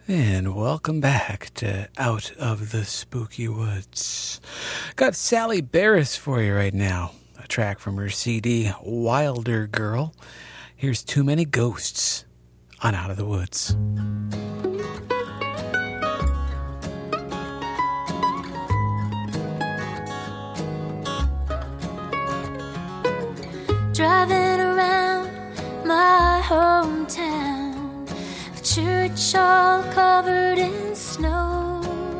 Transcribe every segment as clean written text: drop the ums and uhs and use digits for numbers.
And welcome back to Out of the Spooky Woods. Got Sally Barris for you right now. A track from her CD, Wilder Girl. Here's Too Many Ghosts on Out of the Woods. Driving around my hometown, a church all covered in snow.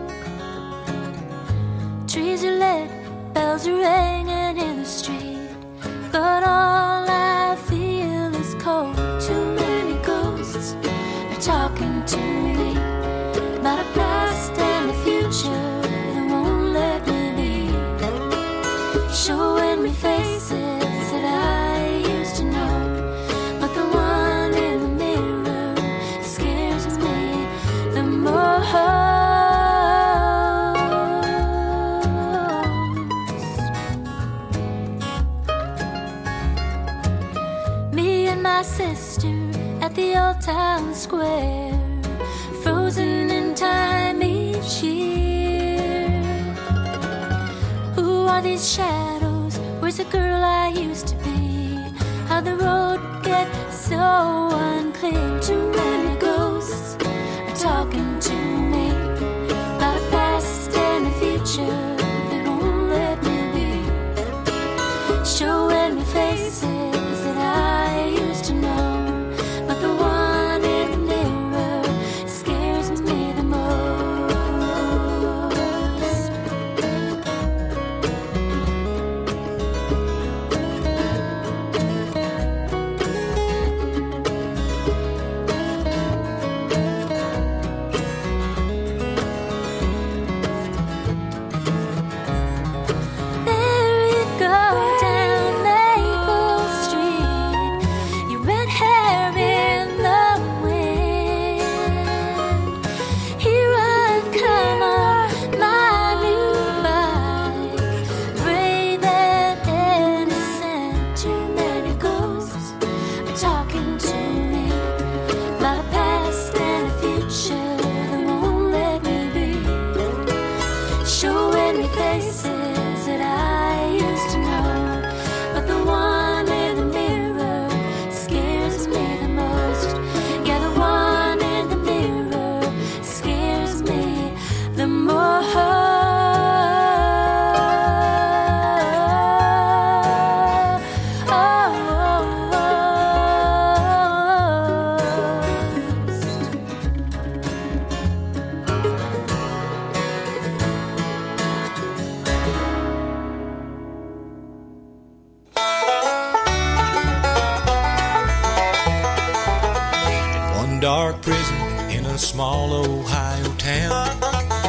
Trees are lit, bells are ringing in the street, but all I feel is cold. Too many ghosts are talking to me about a past and a future that won't let me be, showing me faces that I used to know, but the one in the mirror scares me the most. Me and my sister at the old town square, frozen in time each year. Who are these shadows? Where's the girl I used to be? How'd the road get so unclear? Too many ghosts are talking to me about a past and a future that won't let me be, showing me faces that I used to know, but the one in the mirror scares me the most. There you go down Maple Street, your red hair in the wind. Here I come on my new bike, brave and innocent. Too many ghosts are talking to me about a past and a future that won't let me be, showing me faces that I used to know, but the one in the mirror scares me the most. Yeah, the one in the mirror scares me the One dark prison in a small Ohio town,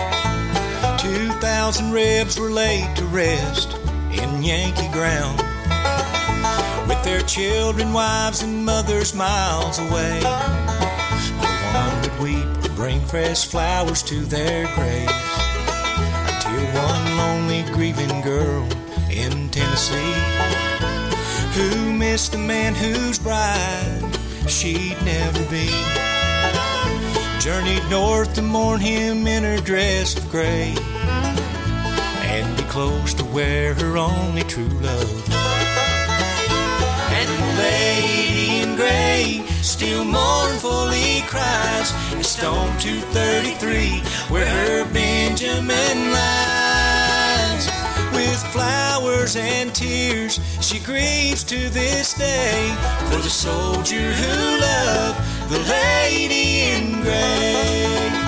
2,000 rebs were laid to rest in Yankee ground, with their children, wives, and mothers miles away. No one would weep or bring fresh flowers to their graves, until one lonely grieving girl in Tennessee, who missed the man whose bride she'd never be, journeyed north to mourn him in her dress of gray, and be close to where her only true love lay. And the lady in gray still mournfully cries at Stone 233, where her Benjamin lies. With flowers and tears she grieves to this day for the soldier who loved the lady in gray.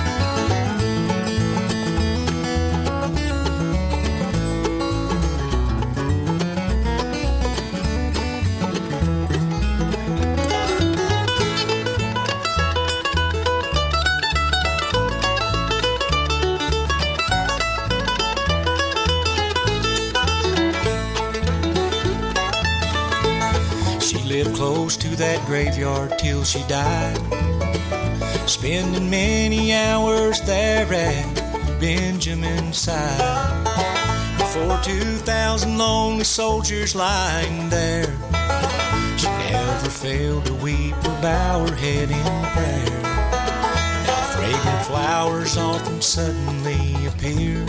Lived close to that graveyard till she died, spending many hours there at Benjamin's side. For 2,000 lonely soldiers lying there, she never failed to weep or bow her head in prayer. Now flowers often suddenly appear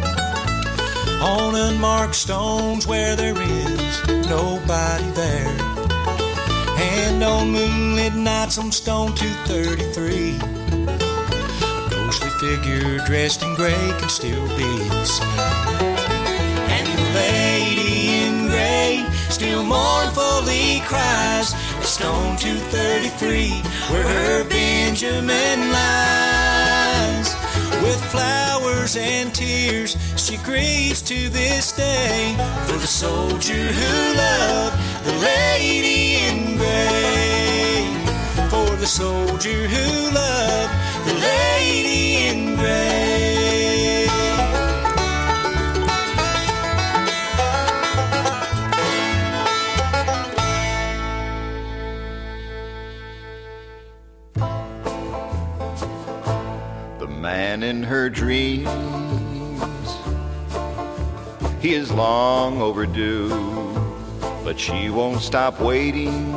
on unmarked stones where there is nobody there. And on moonlit nights on Stone 233, a ghostly figure dressed in gray can still be seen. And the lady in gray still mournfully cries at Stone 233, where her Benjamin lies. With flowers and tears she grieves to this day for the soldier who loved the lady in gray. For the soldier who loved the lady in gray. The man in her dreams, he is long overdue, but she won't stop waiting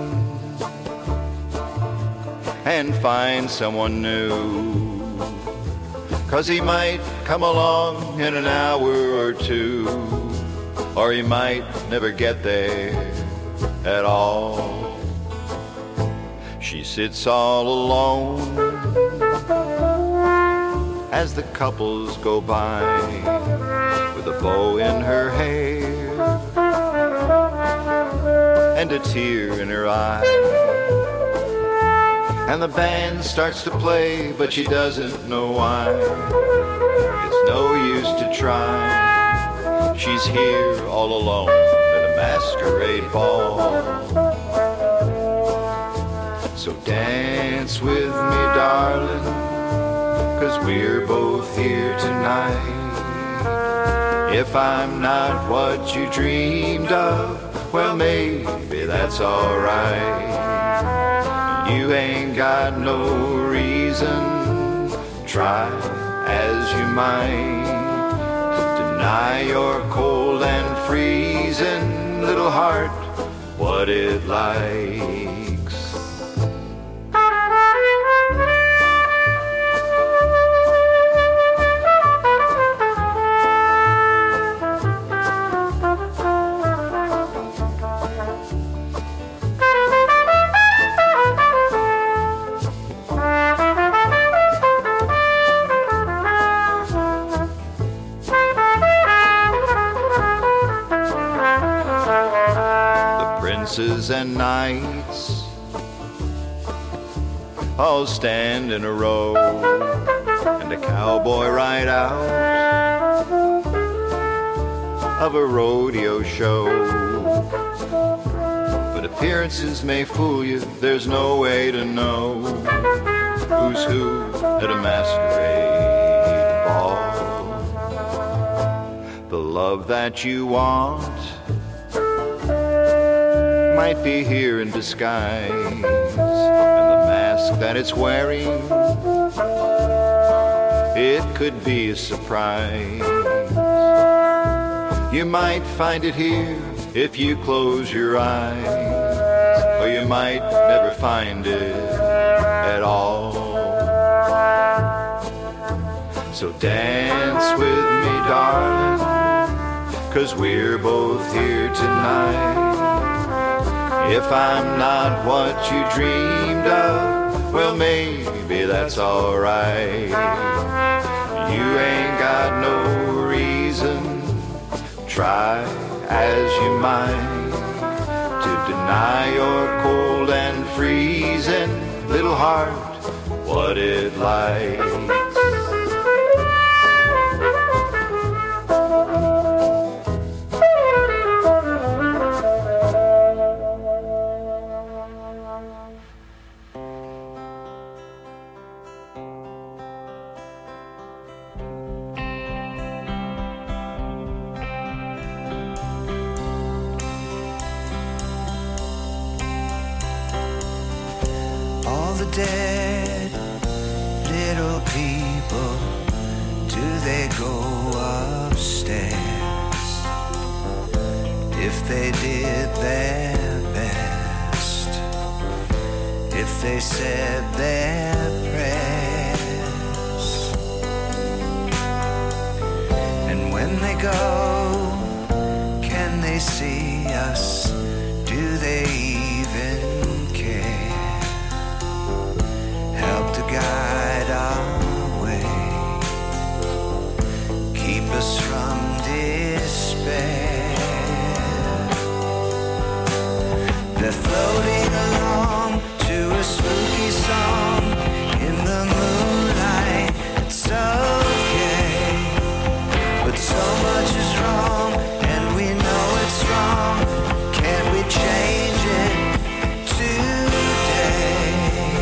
and find someone new. 'Cause he might come along in an hour or two, or he might never get there at all. She sits all alone as the couples go by, with a bow in her hair and a tear in her eye. And the band starts to play, but she doesn't know why. It's no use to try. She's here all alone at a masquerade ball. So dance with me, darling, 'cause we're both here tonight. If I'm not what you dreamed of, well, maybe that's alright. You ain't got no reason, try as you might, to deny your cold and freezing little heart what it likes. And knights all stand in a row, and a cowboy ride out of a rodeo show. But appearances may fool you, there's no way to know who's who at a masquerade ball. The love that you want might be here in disguise, and the mask that it's wearing, it could be a surprise. You might find it here if you close your eyes, or you might never find it at all. So dance with me, darling, 'cause we're both here tonight. If I'm not what you dreamed of, well, maybe that's alright. You ain't got no reason, try as you might, to deny your cold and freezing little heart what it likes. Dead little people, do they go upstairs? If they did their best, if they said their prayers, when they go, can they see us? Do they even care? Help to guide our way, keep us from despair. They're floating along to a spooky song in the moonlight. It's okay, but so much is wrong, and we know it's wrong. Can't we change it today?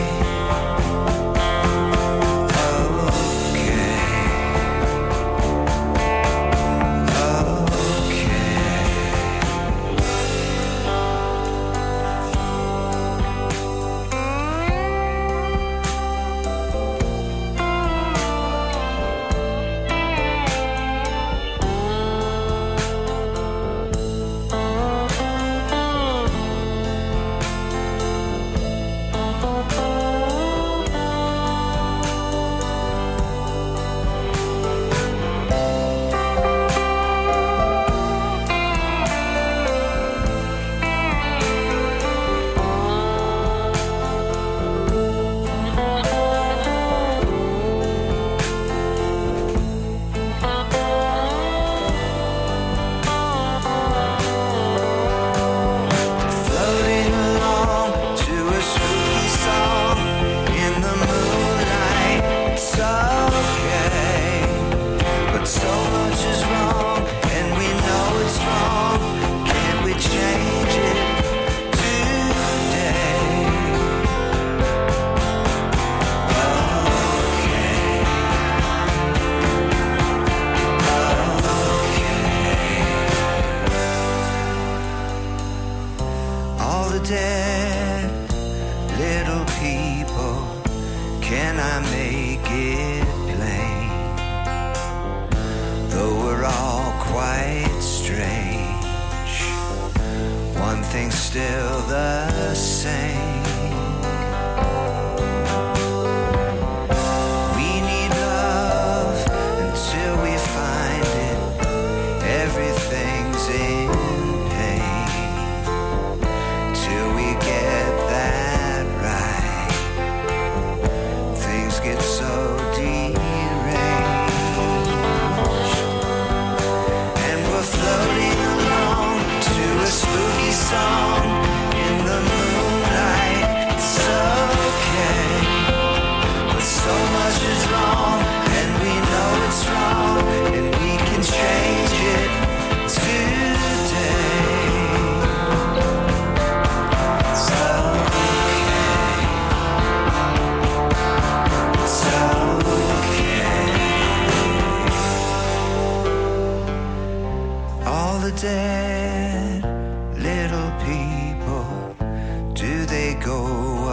Dead little people, do they go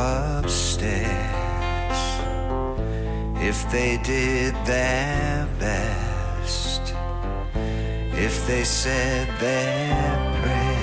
upstairs? If they did their best, if they said their prayers.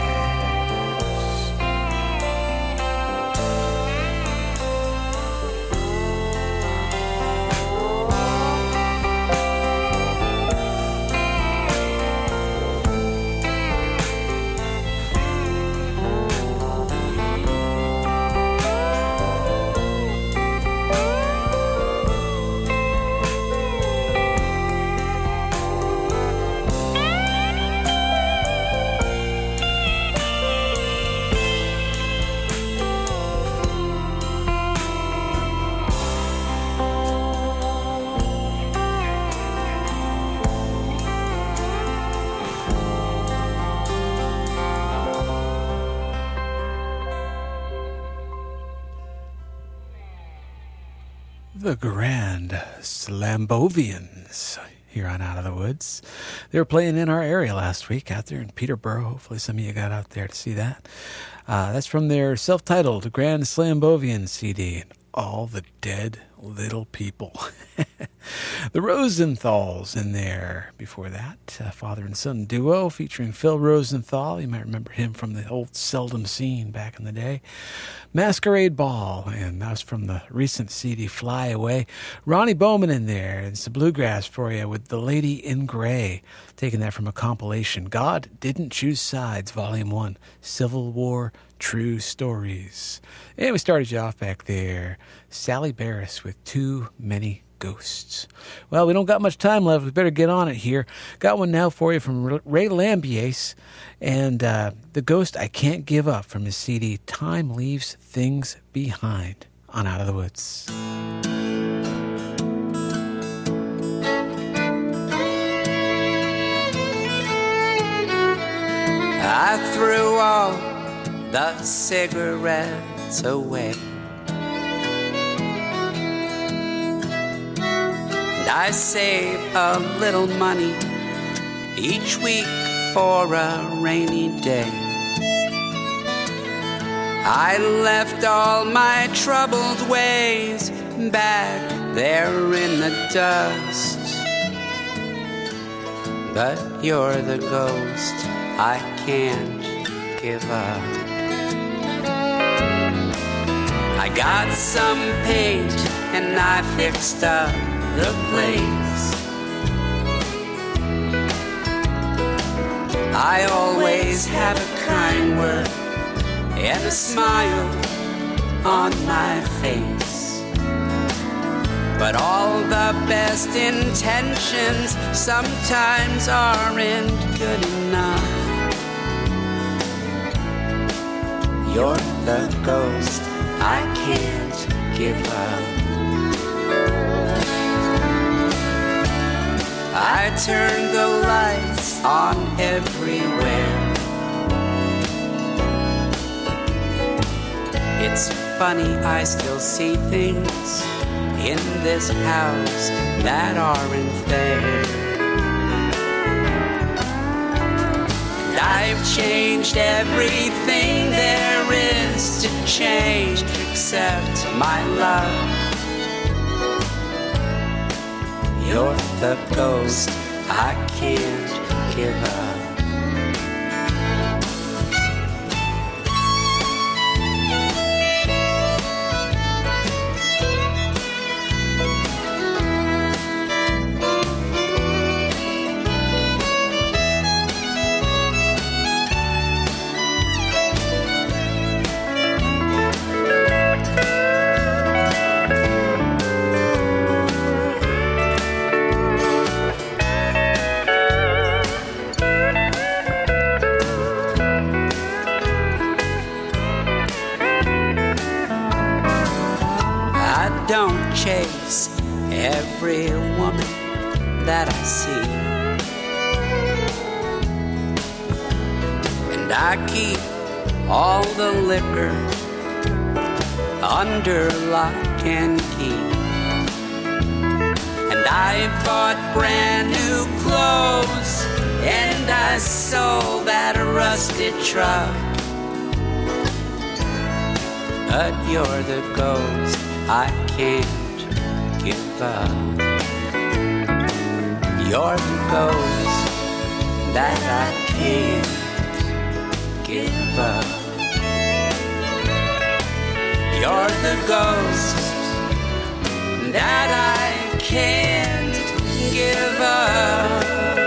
The Grand Slambovians here on Out of the Woods. They were playing in our area last week out there in Peterborough. Hopefully some of you got out there to see that. That's from their self-titled Grand Slambovian CD, All the Dead Little People. The Rosenthals in there. Before that, father and son duo featuring Phil Rosenthal. You might remember him from the old Seldom Scene back in the day. Masquerade Ball, and that was from the recent CD Fly Away. Ronnie Bowman in there, and some bluegrass for you with The Lady in Gray, taking that from a compilation, God Didn't Choose Sides, Volume 1, Civil War True Stories. And we started you off back there, Sally Barris with Too Many Ghosts. Well, we don't got much time left. We better get on it here. Got one now for you from Ray Lambiase and The Ghost I Can't Give Up from his CD Time Leaves Things Behind on Out of the Woods. I threw all the cigarettes away. I save a little money each week for a rainy day. I left all my troubled ways back there in the dust. But you're the ghost I can't give up. I got some paint and I fixed up the place. I always have a kind word and a smile on my face. But all the best intentions sometimes aren't good enough. You're the ghost I can't give up. I turn the lights on everywhere. It's funny, I still see things in this house that aren't there. I've changed everything there is to change except my love. You're the ghost I can't give up. Don't chase every woman that I see, and I keep all the liquor under lock and key. And I bought brand new clothes, and I sold that rusted truck. But you're the ghost I can't give up. You're the ghost that I can't give up. You're the ghost that I can't give up.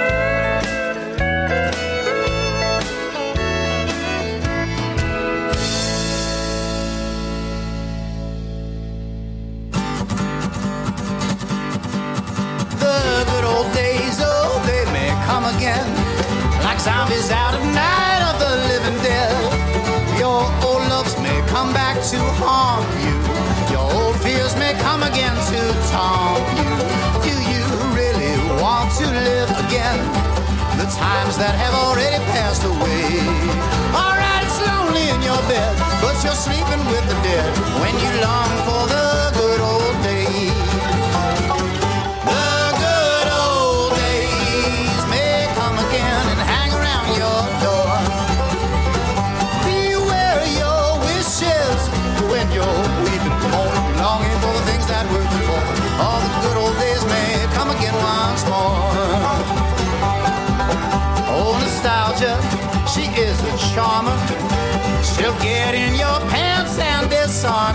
Again, like zombies out of Night of the Living Dead. Your old loves may come back to haunt you. Your old fears may come again to taunt you. Do you really want to live again? The times that have already passed away. Alright, it's lonely in your bed, but you're sleeping with the dead when you long for the good old days. Weeping, mourning, longing for the things that were before. All the good old days may come again.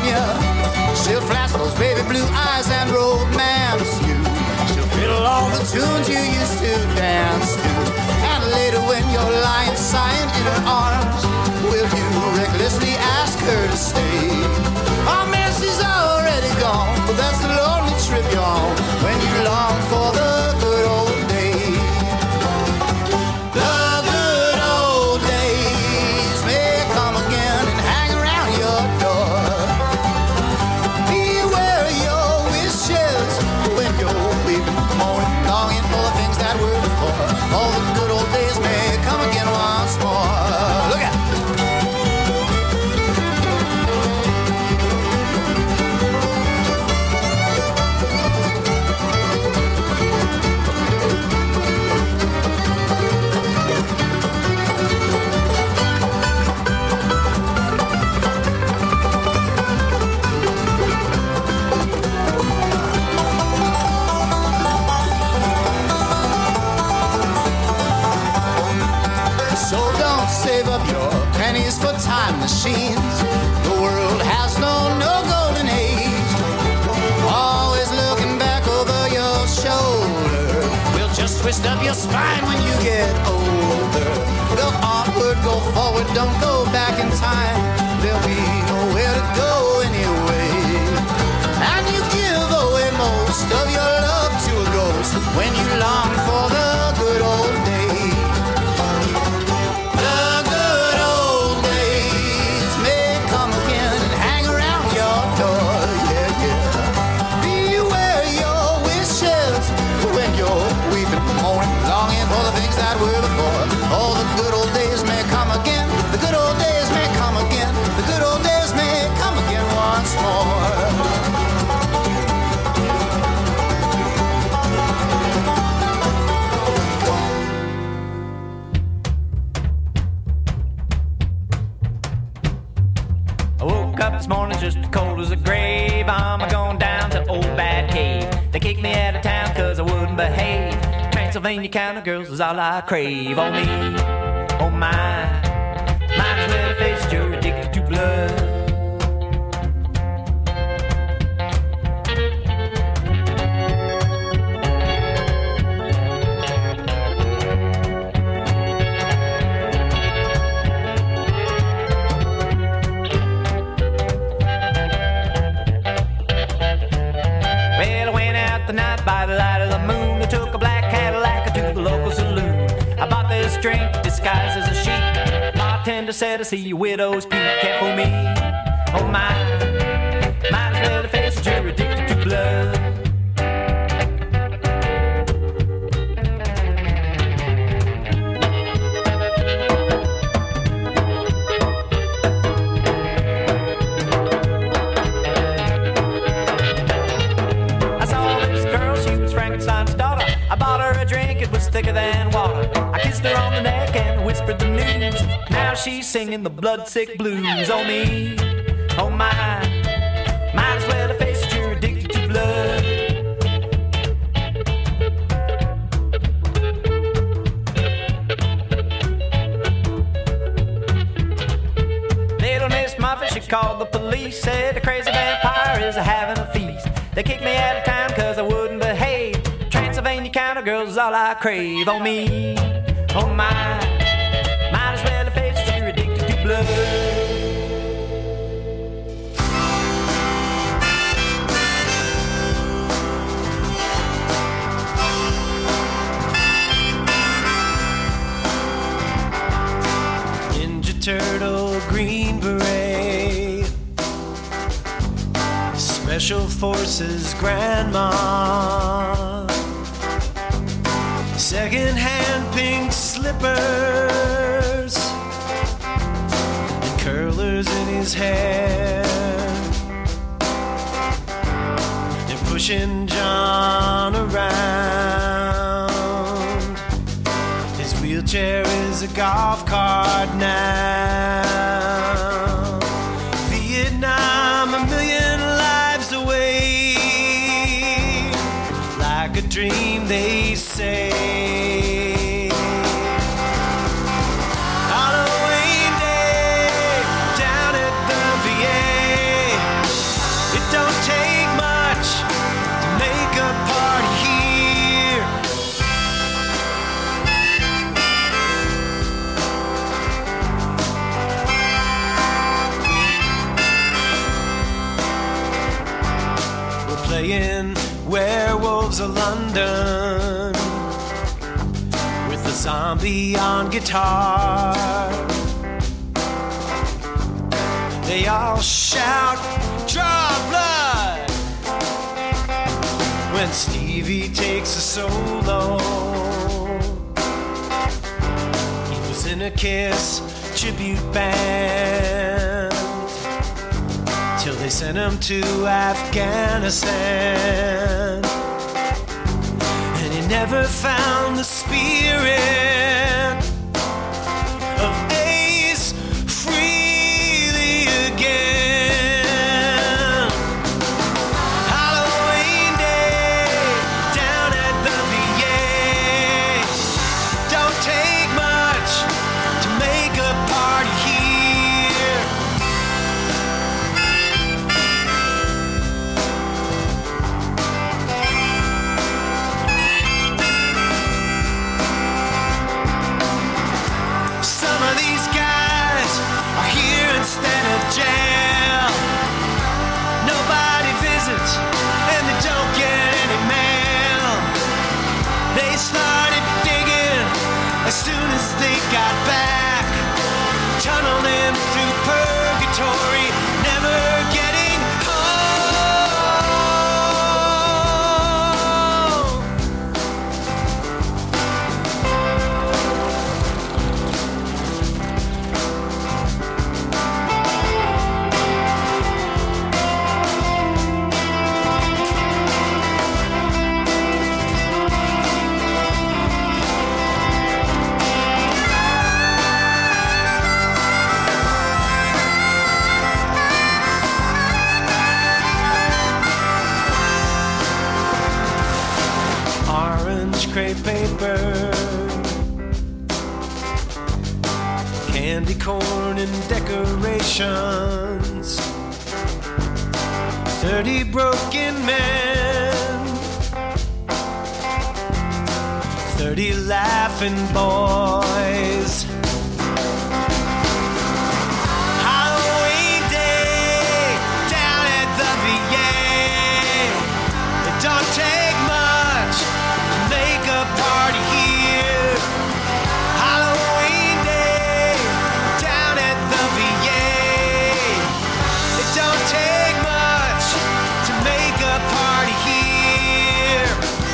you. She'll flash those baby blue eyes and romance you. She'll fiddle all the tunes you used to dance to. And later when you're lying sighing in her arms, will you recklessly ask her to stay? Oh man, she's already gone, but that's the lonely trip you're on when you long for the good old days. The good old days may come again and hang around your door. Beware your wishes when you're weeping, moaning, longing for the things that were before. All the good old days may come again once more. Look out! So don't save up your pennies for time machines. The world has no golden age. Always looking back over your shoulder will just twist up your spine when you get older. Go onward, go forward, don't go back in time. There'll be nowhere to go anyway. And you give away most of your love to a ghost when you long for the good old days. That were before. All the good old days may come again. The good old days may come again. The good old days may come again once more. I woke up this morning just as cold as a grave. I'm going down to Old Bad Cave. They kicked me out of town cause I wouldn't behave. Pennsylvania counter girls is all I crave. Oh me, oh my, might as well face it, you're addicted to blood. Well, I went out the night by the light of the moon. I took a black Cadillac to the local saloon. I bought this drink disguised as a sheik. Bartender said I see a widow's peak. Can't fool me, oh my, might as well face it, you're addicted to blood. Thicker than water. I kissed her on the neck and whispered the news. Now she's singing the blood-sick blues. Oh me, oh my, might as well face it, you're addicted to blood. Little Miss Muffet, she called the police. Said a crazy vampire is having a feast. They kicked me out of town cause I wouldn't behave. Pennsylvania counter girls is all I crave. Oh me, oh my, might as well face it, you're addicted to blood. Ninja Turtle, Green Beret, Special Forces Grandma, second-hand pink slippers and curlers in his hair. They're pushing John around. His wheelchair is a golf cart now. Vietnam, a million lives away. Like a dream, they say. Halloween day, down at the VA. werewolves of London, with the zombie on guitar. They all shout, draw blood, when Stevie takes a solo. He was in a Kiss tribute band till they sent him to Afghanistan, and he never found the spirit of Ace Frehley again. Halloween Day down at the VA. Don't take much to make a party here. Some of these guys are here instead of jail. Nobody visits and they don't get any mail. They started digging as soon as they got back, tunneling through purgatory, never getting home. Orange crepe paper, candy corn and decorations, 30 broken men, 30 laughing boys. Halloween Day down at the VA. It don't take much to make a party here. Halloween Day down at the VA. It don't take much to make a party here.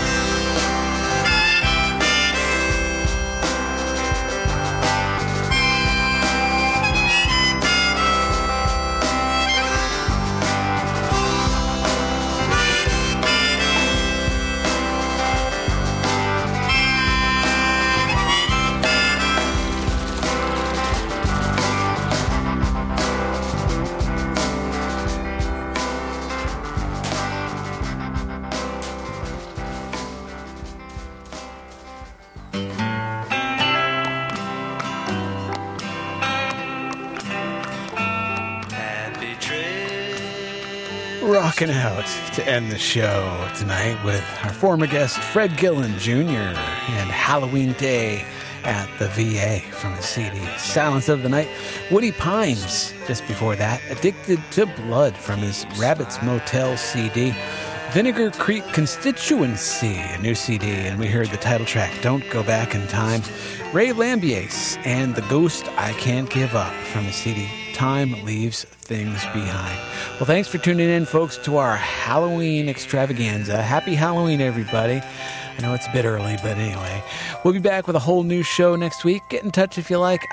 Happy trip. Rocking out to end the show tonight with our former guest Fred Gillen Jr. and Halloween Day at the VA from his CD Silence of the Night. Woody Pines just before that, Addicted to Blood from his Rabbits Motel CD. Vinegar Creek Constituency, a new CD, and we heard the title track, Don't Go Back in Time. Ray Lambiase and The Ghost I Can't Give Up from his CD, Time Leaves Things Behind. Well, thanks for tuning in, folks, to our Halloween extravaganza. Happy Halloween, everybody. I know it's a bit early, but anyway. We'll be back with a whole new show next week. Get in touch if you like,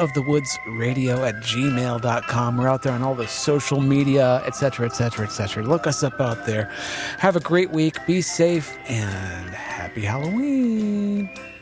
outofthewoodsradio@gmail.com. We're out there on all the social media, etc., etc., etc. Look us up out there. Have a great week. Be safe, and happy Halloween.